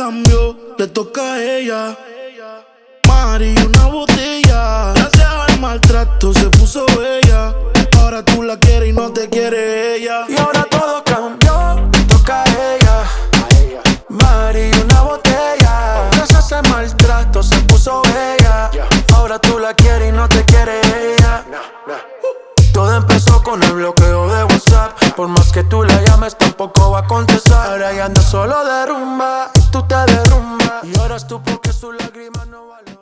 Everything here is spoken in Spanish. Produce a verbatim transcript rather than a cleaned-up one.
cambió, le toca a ella. Mari, una botella. Gracias al maltrato se puso bella. Ahora tú la quieres y no te quiere ella. Y ahora todo cambió, le toca a ella. Mari, una botella. Gracias al maltrato se puso bella. Ahora tú la quieres y no te quiere ella. Todo empezó con el bloqueo de WhatsApp. Por más que tú la llames tampoco va a contestar. Ahora ella anda solo de rumba y tú te derrumbas. Y ahora tú porque sus lágrimas no valen.